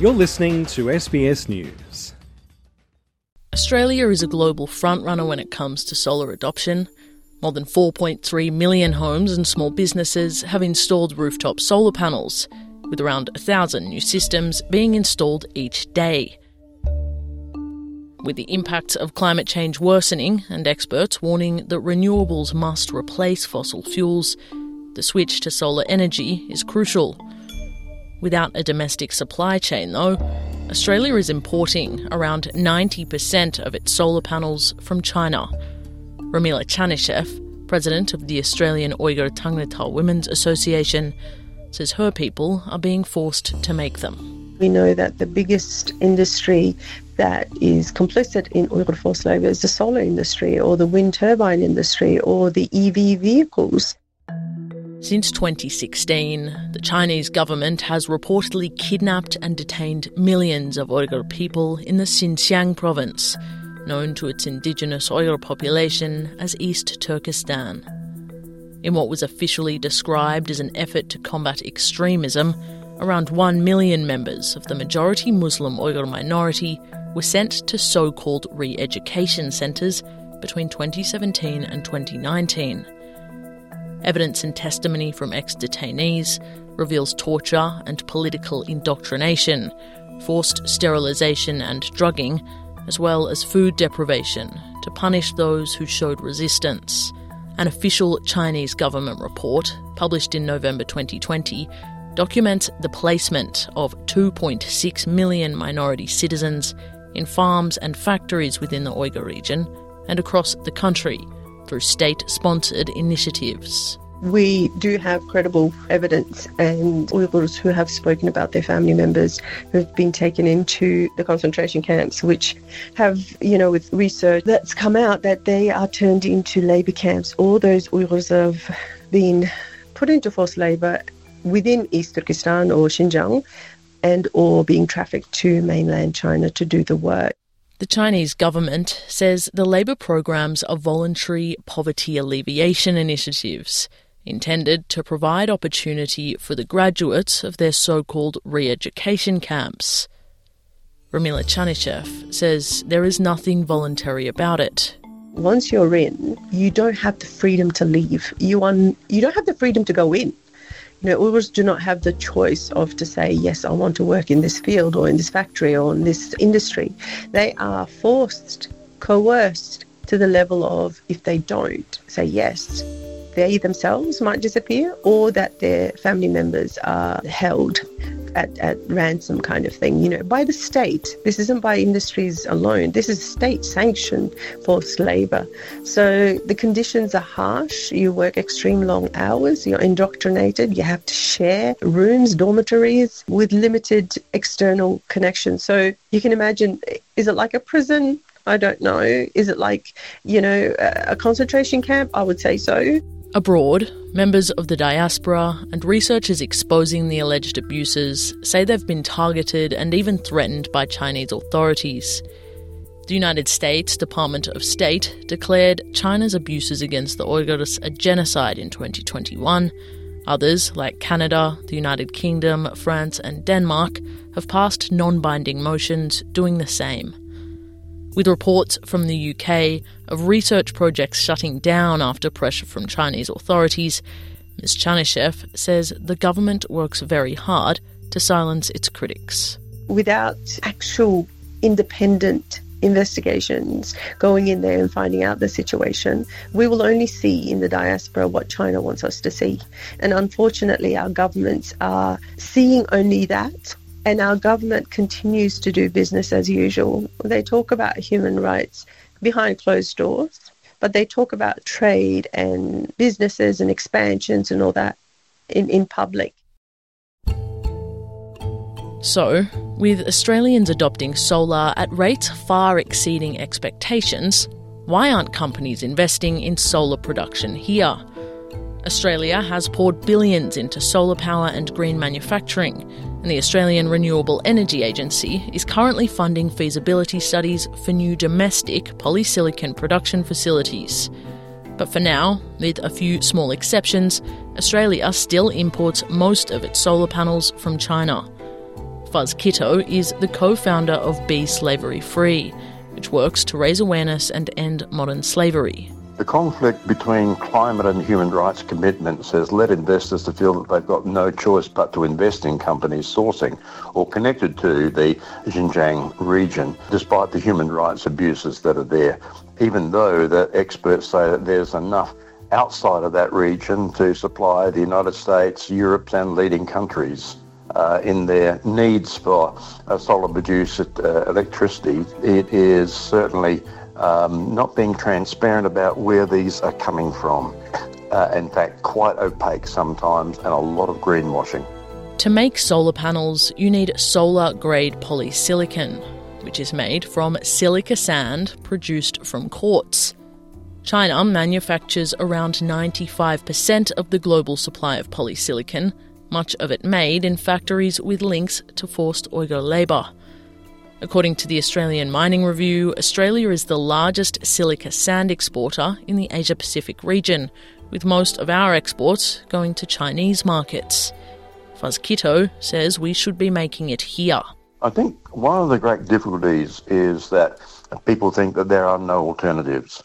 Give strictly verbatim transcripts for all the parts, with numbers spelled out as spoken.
You're listening to S B S News. Australia is a global frontrunner when it comes to solar adoption. More than four point three million homes and small businesses have installed rooftop solar panels, with around one thousand new systems being installed each day. With the impacts of climate change worsening and experts warning that renewables must replace fossil fuels, the switch to solar energy is crucial. Without a domestic supply chain, though, Australia is importing around ninety percent of its solar panels from China. Ramila Chanishev, president of the Australian Uyghur Tangnatal Women's Association, says her people are being forced to make them. We know that the biggest industry that is complicit in Uyghur forced labour is the solar industry or the wind turbine industry or the E V vehicles. Since twenty sixteen, the Chinese government has reportedly kidnapped and detained millions of Uyghur people in the Xinjiang province, known to its indigenous Uyghur population as East Turkestan. In what was officially described as an effort to combat extremism, around one million members of the majority Muslim Uyghur minority were sent to so-called re-education centres between twenty seventeen and twenty nineteen. Evidence and testimony from ex-detainees reveals torture and political indoctrination, forced sterilisation and drugging, as well as food deprivation to punish those who showed resistance. An official Chinese government report, published in November twenty twenty, documents the placement of two point six million minority citizens in farms and factories within the Uyghur region and across the country through state-sponsored initiatives. We do have credible evidence, and Uyghurs who have spoken about their family members who have been taken into the concentration camps, which have, you know, with research that's come out that they are turned into labour camps. All those Uyghurs have been put into forced labour within East Turkestan or Xinjiang and or being trafficked to mainland China to do the work. The Chinese government says the labour programs are voluntary poverty alleviation initiatives intended to provide opportunity for the graduates of their so-called re-education camps. Ramila Chanishev says there is nothing voluntary about it. Once you're in, you don't have the freedom to leave. You, are, you don't have the freedom to go in. You know, Uyghurs do not have the choice of to say, yes, I want to work in this field or in this factory or in this industry. They are forced, coerced to the level of, if they don't say yes, they themselves might disappear or that their family members are held at, at ransom kind of thing, you know, by the state. This isn't by industries alone. This is state-sanctioned forced labour. So the conditions are harsh. You work extreme long hours. You're indoctrinated. You have to share rooms, dormitories with limited external connections. So you can imagine, is it like a prison? I don't know. Is it like, you know, a concentration camp? I would say so. Abroad, members of the diaspora and researchers exposing the alleged abuses say they've been targeted and even threatened by Chinese authorities. The United States Department of State declared China's abuses against the Uyghurs a genocide in twenty twenty-one. Others, like Canada, the United Kingdom, France and Denmark, have passed non-binding motions doing the same. With reports from the U K of research projects shutting down after pressure from Chinese authorities, Miz Chanishev says the government works very hard to silence its critics. Without actual independent investigations going in there and finding out the situation, we will only see in the diaspora what China wants us to see. And unfortunately, our governments are seeing only that. And our government continues to do business as usual. They talk about human rights behind closed doors, but they talk about trade and businesses and expansions and all that in, in public. So, with Australians adopting solar at rates far exceeding expectations, why aren't companies investing in solar production here? Australia has poured billions into solar power and green manufacturing, and the Australian Renewable Energy Agency is currently funding feasibility studies for new domestic polysilicon production facilities. But for now, with a few small exceptions, Australia still imports most of its solar panels from China. Fuz Kitto is the co-founder of Be Slavery Free, which works to raise awareness and end modern slavery. The conflict between climate and human rights commitments has led investors to feel that they've got no choice but to invest in companies sourcing or connected to the Xinjiang region, despite the human rights abuses that are there, even though the experts say that there's enough outside of that region to supply the United States, Europe and leading countries uh, in their needs for uh, solar-produced uh, electricity. It is certainly Um, not being transparent about where these are coming from. Uh, in fact, quite opaque sometimes, and a lot of greenwashing. To make solar panels, you need solar-grade polysilicon, which is made from silica sand produced from quartz. China manufactures around ninety-five percent of the global supply of polysilicon, much of it made in factories with links to forced Uyghur labour. According to the Australian Mining Review, Australia is the largest silica sand exporter in the Asia-Pacific region, with most of our exports going to Chinese markets. Fuz Kitto says we should be making it here. I think one of the great difficulties is that people think that there are no alternatives.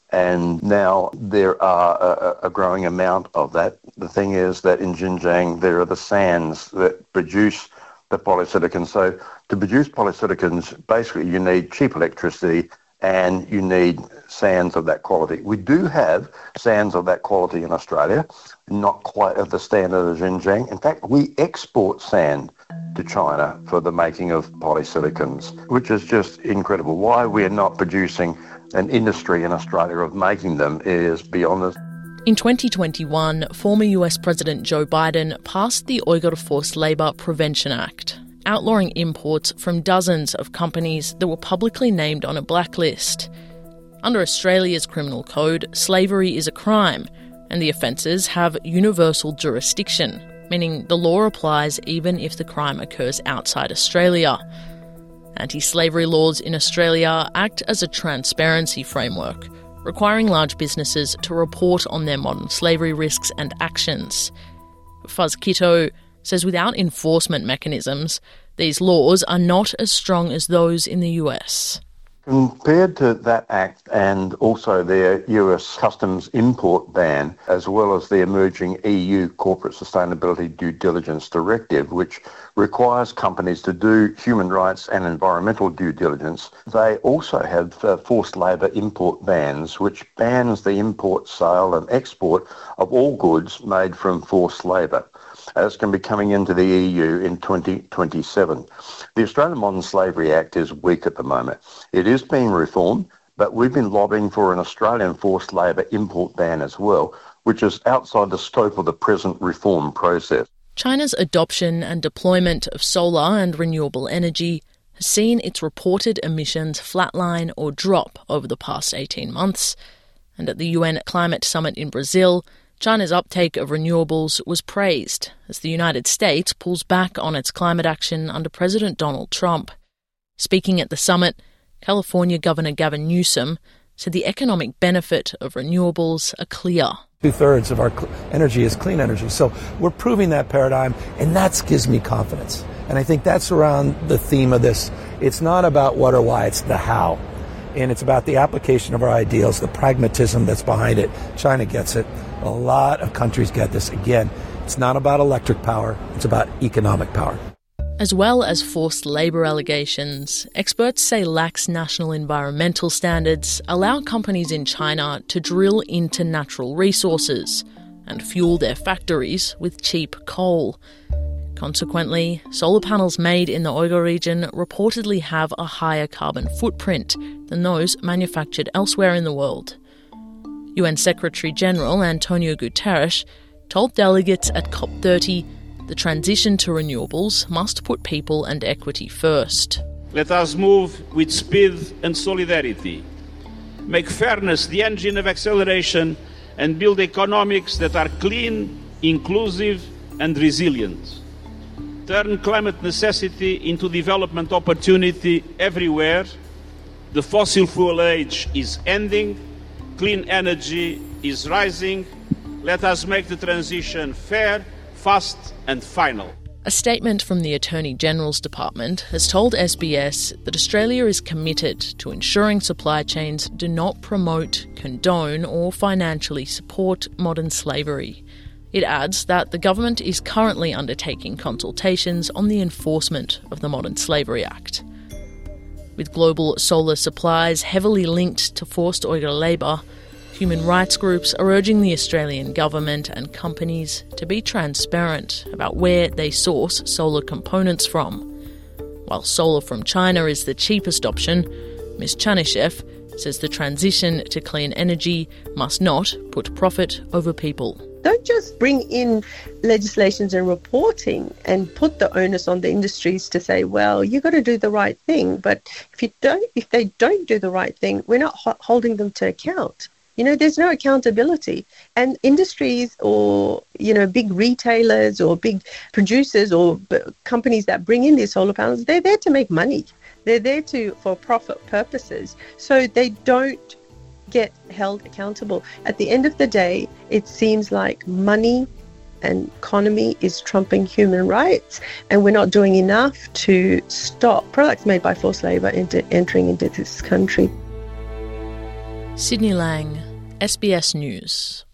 And now there are a, a growing amount of that. The thing is that in Xinjiang there are the sands that produce the polysilicon. So to produce polysilicons, basically you need cheap electricity and you need sands of that quality. We do have sands of that quality in Australia, not quite at the standard of Xinjiang. In fact, we export sand to China for the making of polysilicons, which is just incredible. Why we're not producing an industry in Australia of making them is beyond us. In twenty twenty-one, former U S President Joe Biden passed the Uyghur Forced Labour Prevention Act, outlawing imports from dozens of companies that were publicly named on a blacklist. Under Australia's criminal code, slavery is a crime, and the offences have universal jurisdiction, meaning the law applies even if the crime occurs outside Australia. Anti-slavery laws in Australia act as a transparency framework, requiring large businesses to report on their modern slavery risks and actions. Fuz Kitto says without enforcement mechanisms, these laws are not as strong as those in the U S. Compared to that act and also their U S customs import ban, as well as the emerging E U Corporate Sustainability Due Diligence Directive, which requires companies to do human rights and environmental due diligence, they also have uh, forced labour import bans, which bans the import, sale and export of all goods made from forced labour. As can be coming into the E U in twenty twenty-seven. The Australian Modern Slavery Act is weak at the moment. It is being reformed, but we've been lobbying for an Australian forced labour import ban as well, which is outside the scope of the present reform process. China's adoption and deployment of solar and renewable energy has seen its reported emissions flatline or drop over the past eighteen months. And at the U N Climate Summit in Brazil, China's uptake of renewables was praised as the United States pulls back on its climate action under President Donald Trump. Speaking at the summit, California Governor Gavin Newsom said the economic benefit of renewables are clear. Two-thirds of our energy is clean energy. So we're proving that paradigm, and that gives me confidence. And I think that's around the theme of this. It's not about what or why, it's the how. And it's about the application of our ideals, the pragmatism that's behind it. China gets it. A lot of countries get this. Again, it's not about electric power, it's about economic power. As well as forced labour allegations, experts say lax national environmental standards allow companies in China to drill into natural resources and fuel their factories with cheap coal. Consequently, solar panels made in the Uyghur region reportedly have a higher carbon footprint than those manufactured elsewhere in the world. U N Secretary-General Antonio Guterres told delegates at COP thirty the transition to renewables must put people and equity first. Let us move with speed and solidarity, make fairness the engine of acceleration, and build economics that are clean, inclusive and resilient. Turn climate necessity into development opportunity everywhere. The fossil fuel age is ending. Clean energy is rising. Let us make the transition fair, fast and final. A statement from the Attorney General's Department has told S B S that Australia is committed to ensuring supply chains do not promote, condone or financially support modern slavery. It adds that the government is currently undertaking consultations on the enforcement of the Modern Slavery Act. With global solar supplies heavily linked to forced Uyghur labour, human rights groups are urging the Australian government and companies to be transparent about where they source solar components from. While solar from China is the cheapest option, Miz Chanishev says the transition to clean energy must not put profit over people. Don't just bring in legislations and reporting and put the onus on the industries to say, well, you've got to do the right thing. But if you don't, if they don't do the right thing, we're not ho- holding them to account. You know, there's no accountability. And industries or, you know, big retailers or big producers or b- companies that bring in these solar panels, they're there to make money. They're there to for profit purposes. So they don't get held accountable. At the end of the day, it seems like money and economy is trumping human rights, and we're not doing enough to stop products made by forced labour into entering into this country. Sydney Lang, S B S News.